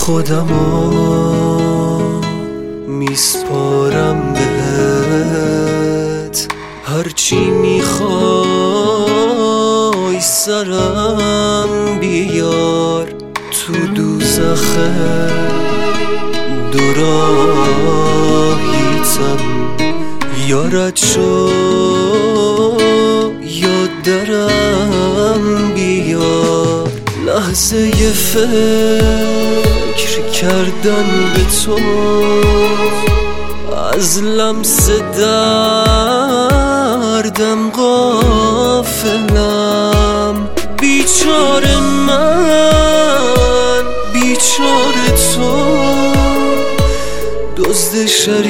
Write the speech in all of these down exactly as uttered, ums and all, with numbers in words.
خودمو میسپارم بهت، هرچی میخوای سرم بیار. تو دوزخه دوراهیتم، یارت شو یا درم بیار. لحظه ی فکر کردن به تو، از لمس دردم غافلم. بیچاره من، بیچاره تو، دزد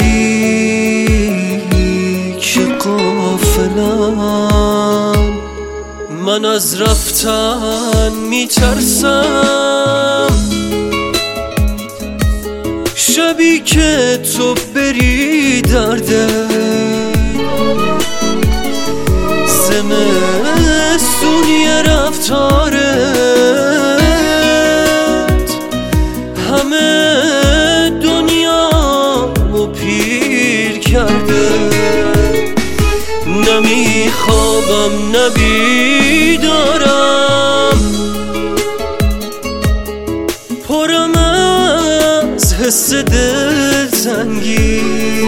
شریک غافلم. من از رفتن میترسم، شبی که تو بری درده. زمستون یه رفتارت همه دنیامو پیر کرده. نمیخوابم نبیدارم، پرم از حس دلتنگی.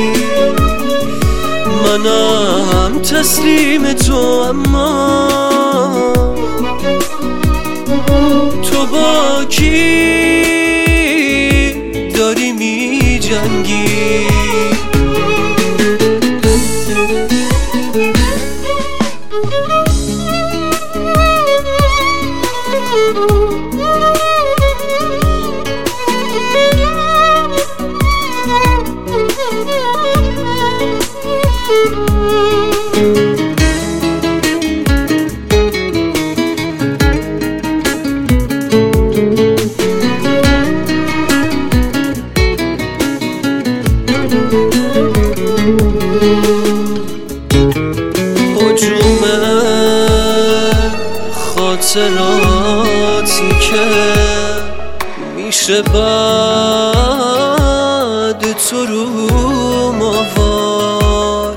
منم تسلیم تو، اما تو با کی داری می جنگی؟ هجوم خاطراتی که میشه بعد تو رو ماوار.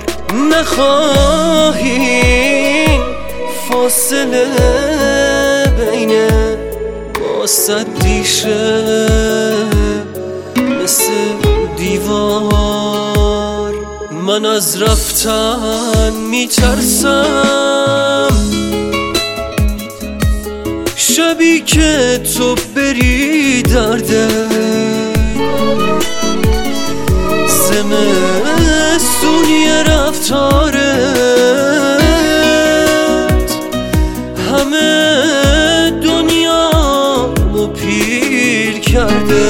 نخواهی فاصله بین ما سدی شه مثل دیوار. من از رفتن میترسم، شبی که تو بری درده. زمستون یه رفتارت همه دنیامو پیر کرده.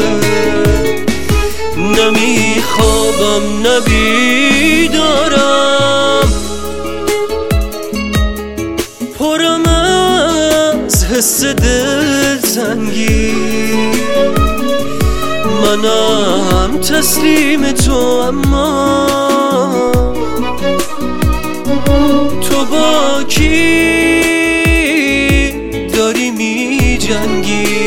نمیخوابم نبیدارم، پرم از حس دلتنگی. منم تسلیم تو، اما تو با کی داری می جنگی؟